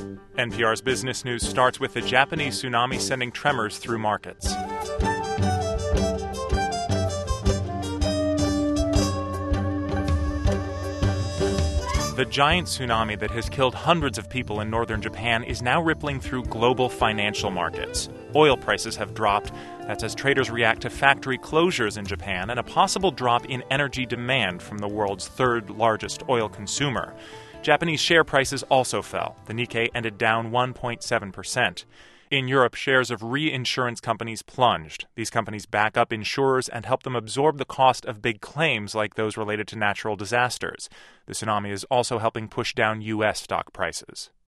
NPR's business news starts with the Japanese tsunami sending tremors through markets. The giant tsunami that has killed hundreds of people in northern Japan is now rippling through global financial markets. Oil prices have dropped. That's as traders react to factory closures in Japan and a possible drop in energy demand from the world's third largest oil consumer. Japanese share prices also fell. The Nikkei ended down 1.7%. In Europe, shares of reinsurance companies plunged. These companies back up insurers and help them absorb the cost of big claims like those related to natural disasters. The tsunami is also helping push down U.S. stock prices.